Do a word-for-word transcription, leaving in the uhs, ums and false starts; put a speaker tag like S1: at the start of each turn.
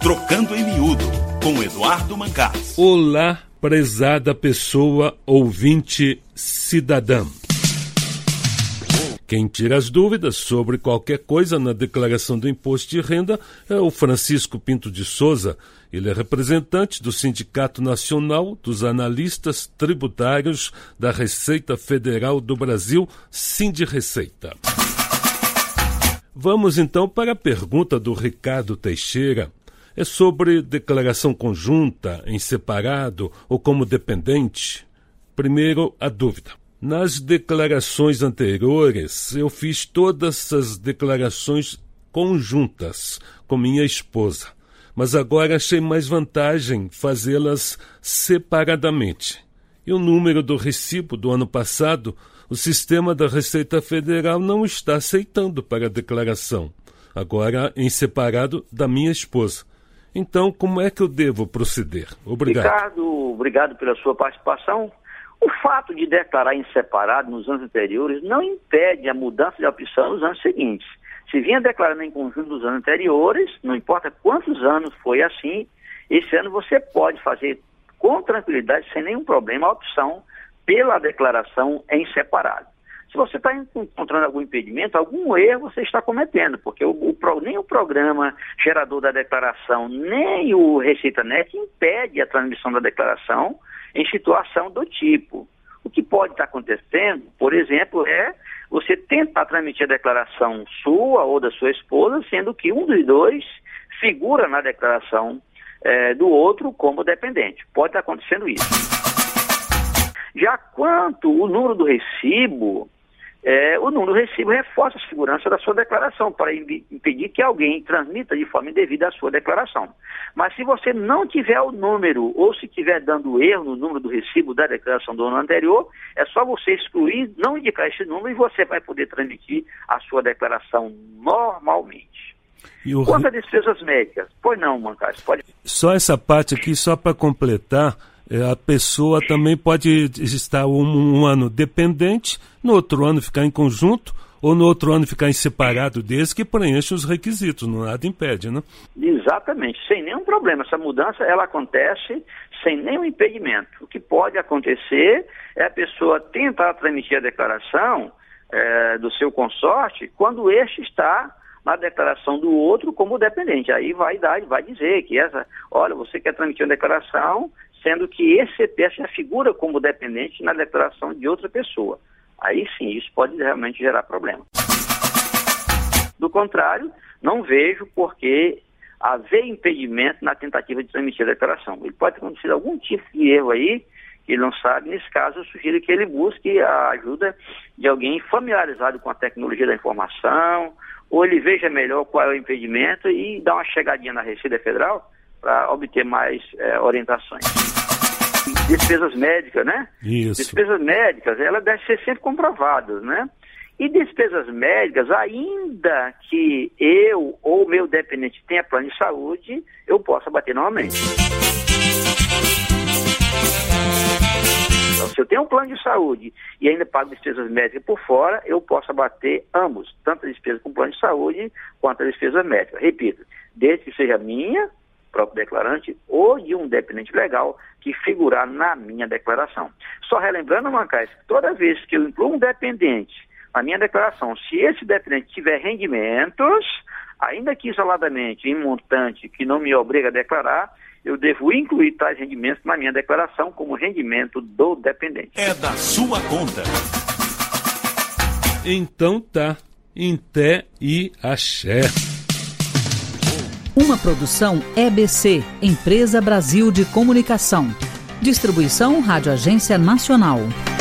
S1: Trocando em Miúdo, com Eduardo Mancás.
S2: Olá, prezada pessoa ouvinte cidadã. Quem tira as dúvidas sobre qualquer coisa na declaração do imposto de renda é o Francisco Pinto de Souza. Ele é representante do Sindicato Nacional dos Analistas Tributários da Receita Federal do Brasil, Sindirreceita. Vamos então para a pergunta do Ricardo Teixeira. É sobre declaração conjunta, em separado ou como dependente? Primeiro, a dúvida. Nas declarações anteriores, eu fiz todas as declarações conjuntas com minha esposa, mas agora achei mais vantagem fazê-las separadamente. E o número do recibo do ano passado, o sistema da Receita Federal não está aceitando para a declaração, agora em separado da minha esposa. Então, como é que eu devo proceder? Obrigado.
S3: Ricardo, obrigado pela sua participação. O fato de declarar em separado nos anos anteriores não impede a mudança de opção nos anos seguintes. Se vinha declarando em conjunto nos anos anteriores, não importa quantos anos foi assim, esse ano você pode fazer com tranquilidade, sem nenhum problema, a opção pela declaração em separado. Se você está encontrando algum impedimento, algum erro você está cometendo, porque o, o, nem o programa gerador da declaração, nem o Receita Net impede a transmissão da declaração em situação do tipo. O que pode estar acontecendo, por exemplo, é você tentar transmitir a declaração sua ou da sua esposa, sendo que um dos dois figura na declaração é, do outro como dependente. Pode estar acontecendo isso. Já quanto o número do recibo, É, o número do recibo reforça a segurança da sua declaração para impedir que alguém transmita de forma indevida a sua declaração. Mas se você não tiver o número ou se estiver dando erro no número do recibo da declaração do ano anterior, é só você excluir, não indicar esse número e você vai poder transmitir a sua declaração normalmente. E o... Quanto a despesas médicas? Pois não, Mancás, pode...
S2: Só essa parte aqui, só para completar... A pessoa também pode estar um, um ano dependente, no outro ano ficar em conjunto, ou no outro ano ficar em separado, desde que preencha os requisitos, não nada impede, né?
S3: Exatamente, sem nenhum problema. Essa mudança, ela acontece sem nenhum impedimento. O que pode acontecer é a pessoa tentar transmitir a declaração é, do seu consorte quando este está na declaração do outro como dependente. Aí vai dar, vai dizer que essa, olha, você quer transmitir uma declaração, sendo que esse C P F já figura como dependente na declaração de outra pessoa. Aí sim, isso pode realmente gerar problema. Do contrário, não vejo por que haver impedimento na tentativa de transmitir a declaração. Ele pode ter acontecido algum tipo de erro aí, que ele não sabe. Nesse caso, eu sugiro que ele busque a ajuda de alguém familiarizado com a tecnologia da informação, ou ele veja melhor qual é o impedimento e dá uma chegadinha na Receita Federal para obter mais é, orientações. Despesas médicas, né?
S2: Isso.
S3: Despesas médicas, elas devem ser sempre comprovadas, né? E despesas médicas, ainda que eu ou meu dependente tenha plano de saúde, eu posso abater novamente. Então, se eu tenho um plano de saúde e ainda pago despesas médicas por fora, eu posso abater ambos, tanto a despesa com plano de saúde quanto a despesa médica. Repito, desde que seja minha, próprio declarante, ou de um dependente legal que figurar na minha declaração. Só relembrando, Mancás, toda vez que eu incluo um dependente na minha declaração, se esse dependente tiver rendimentos, ainda que isoladamente em montante que não me obriga a declarar, eu devo incluir tais rendimentos na minha declaração como rendimento do dependente.
S1: É da sua conta.
S2: Então tá, em té e axé.
S4: Uma produção E B C, Empresa Brasil de Comunicação. Distribuição Rádio Agência Nacional.